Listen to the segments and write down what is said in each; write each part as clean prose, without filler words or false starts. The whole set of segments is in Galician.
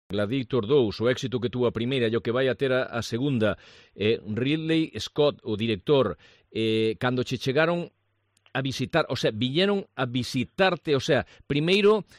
Gladiator 2, o éxito que tuvo a primeira e o que vai a ter a segunda. Ridley Scott, o director, cando che chegaron a visitar, o sea, viñeron a visitarte, o sea, primeiro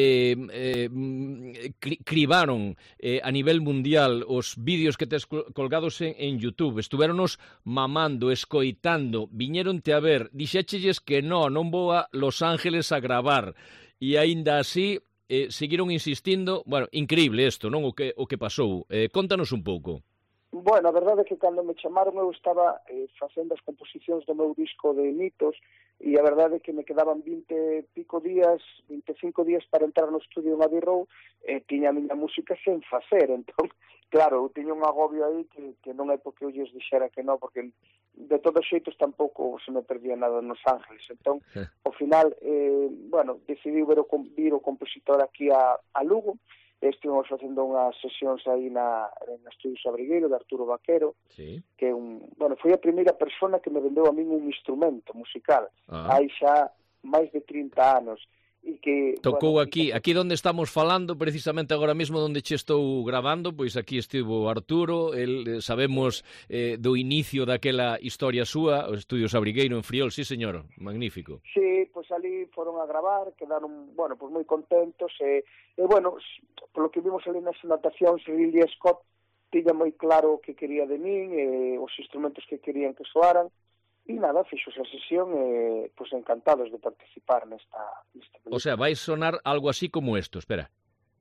cribaron a nivel mundial os vídeos que tes colgados en YouTube, estuvéronos mamando, escoitando, viñeronte a ver, dixéchelles que non vou a Los Ángeles a gravar, e aínda así seguiron insistindo. Bueno, increíble isto, non? O que pasou. Contanos un pouco. Bueno, a verdade é que cando me chamaron eu estaba facendo as composicións do meu disco de mitos e a verdade é que me quedaban 20 pico días, 25 días para entrar no estudio en Abbey Road e tiña a miña música sen facer, entón, claro, eu tiña un agobio aí que non é porque eu lles dixera que non, porque de todos xeitos tampouco se me perdía nada nos Ángeles, entón, ao final, bueno, decidiu vir o compositor aquí a Lugo. Estivemos facendo unhas sesións aí na Estudios Abrigueiro de Arturo Vaquero, sí, que foi a primeira persona que me vendeu a min un instrumento musical, hai xa máis de 30 anos. E que tocou aquí onde estamos falando, precisamente agora mesmo onde che estou gravando, pois aquí estivo Arturo, sabemos do inicio daquela historia súa, os Estudios Abrigueiro en Friol, sí señor, magnífico. Sí, pois ali foron a gravar, quedaron, bueno, pois moi contentos, e bueno, polo que vimos ali nas anotacións, Ridley Scott tiña moi claro o que quería de min, os instrumentos que querían que soaran, e nada, fixos a sesión e pois encantados de participar nesta película. O sea, vai sonar algo así como isto, espera.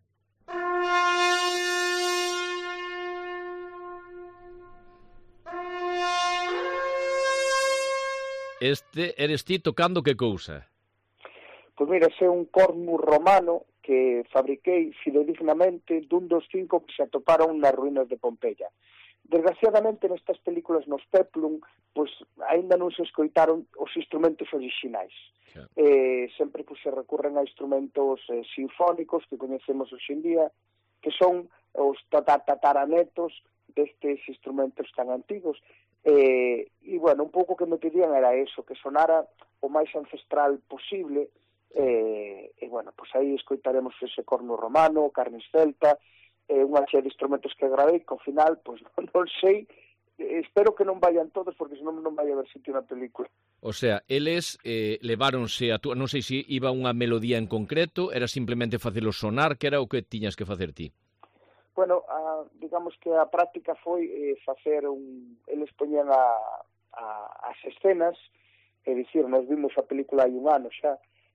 Este eres ti tocando que cousa? Pois mira, ese é un cornu romano que fabriquei fidedignamente dun dos 5 que se atoparon nas ruínas de Pompeia. Desgraciadamente, nestas películas nos Peplum, pois aínda non se escoitaron os instrumentos orixinais. Sempre se recurren a instrumentos sinfónicos que coñecemos hoxe en día, que son os tataranetos destes instrumentos tan antigos. E, bueno, un pouco que me pedían era eso, que sonara o máis ancestral posible. E bueno, pois aí escoitaremos ese corno romano, carnis celta, unha chea de instrumentos que gravei, que ao final, pois non sei, espero que non vayan todos, porque senón non vai haber sitio na película. O sea, eles leváronse a túa, non sei se iba unha melodía en concreto, era simplemente facelo sonar, que era o que tiñas que facer ti? Bueno, digamos que a práctica foi facer eles poñían as escenas, é dicir, nos vimos a película hai un ano xa,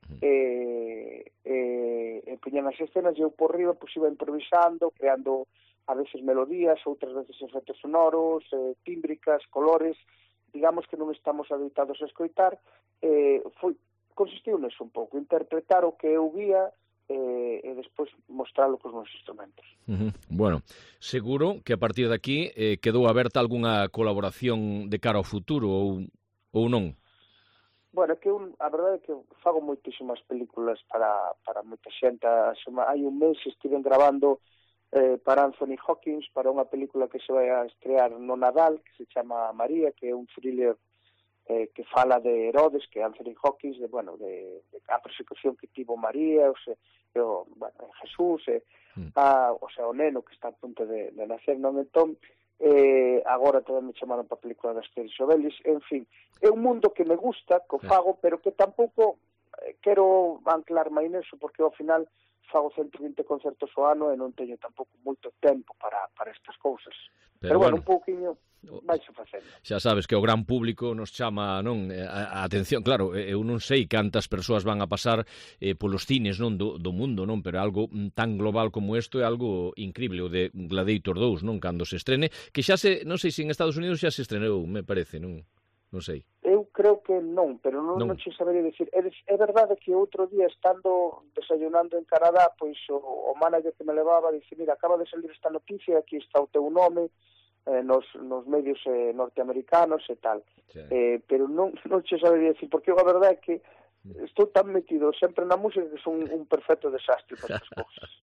poñían as escenas e eu por riba pois iba improvisando, creando a veces melodías, outras veces efectos sonoros, tímbricas, colores, digamos que non estamos habituados a escoitar, consistiu neso un pouco, interpretar o que eu vía e despois mostralo cos meus instrumentos. Bueno, seguro que a partir de aquí quedou aberta algunha colaboración de cara ao futuro ou non? Bueno, é que a verdade é que fago moitísimas películas para moita xente. Hai un mes estiven grabando para Anthony Hopkins, para unha película que se vai a estrear no Nadal, que se chama María, que é un thriller que fala de Herodes, que é Anthony Hopkins, de a persecución que tivo María, Jesús, o neno que está a punto de nacer, non? Entón, agora tamén me chamaron para a película das Asterix e Obelix, en fin, é un mundo que me gusta, que fago, pero que tampouco quero anclarme aí neso, porque ao final fago 120 concertos ao ano e non teño tampouco moito tempo para estas cousas. Pero bueno, un pouquiño vais a facendo. Xa sabes que o gran público nos chama, non, a atención, claro, eu non sei cantas persoas van a pasar polos cines, non, do mundo, non, pero algo tan global como isto é algo increíble, o de Gladiator 2, non, cando se estrene, que xa non sei se en Estados Unidos xa se estrenou, me parece, non sei. Eu creo que non, pero non che sabería dicir. É verdade que outro día, estando desayunando en Canadá, pois o manager que me levaba dice, mira, acaba de salir esta noticia, aquí está o teu nome, nos medios norteamericanos e tal. Sí. Pero non che sabería dicir, porque a verdade é que estou tan metido sempre na música que son un perfecto desastre para as cousas.